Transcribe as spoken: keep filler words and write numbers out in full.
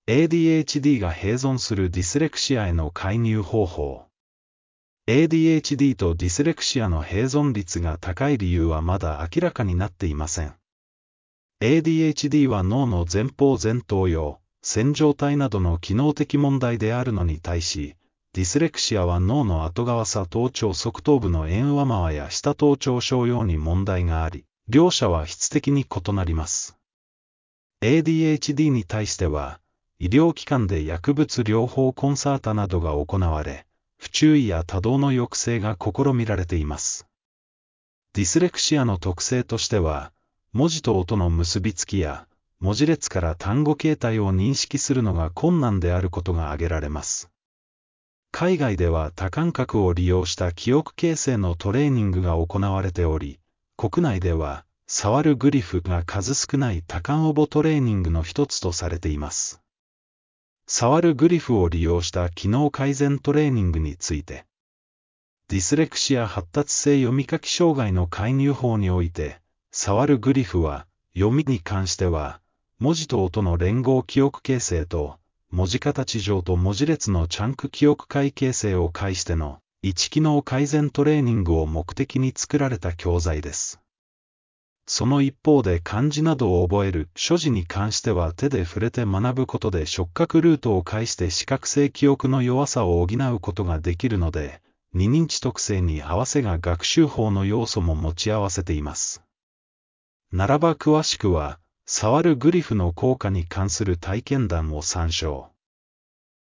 エーディーエイチディー が併存するディスレクシアへの介入方法。エーディーエイチディー とディスレクシアの併存率が高い理由はまだ明らかになっていません。エーディーエイチディー は脳の前方前頭葉、線状体などの機能的問題であるのに対し、ディスレクシアは脳の後側左頭頂側頭部の円上側や下頭頂小葉に問題があり、両者は質的に異なります。エーディーエイチディー に対しては、医療機関で薬物療法コンサータなどが行われ、不注意や多動の抑制が試みられています。ディスレクシアの特性としては、文字と音の結びつきや、文字列から単語形態を認識するのが困難であることが挙げられます。海外では多感覚を利用した記憶形成のトレーニングが行われており、国内では、触るグリフが数少ない多感オボトレーニングの一つとされています。触るグリフを利用した機能改善トレーニングについて、ディスレクシア発達性読み書き障害の介入法において、触るグリフは、読みに関しては、文字と音の連合記憶形成と、文字形上と文字列のチャンク記憶解形成を介しての、一機能改善トレーニングを目的に作られた教材です。その一方で漢字などを覚える書字に関しては手で触れて学ぶことで触覚ルートを介して視覚性記憶の弱さを補うことができるので、二認知特性に合わせが学習法の要素も持ち合わせています。ならば詳しくは、触るグリフの効果に関する体験談を参照。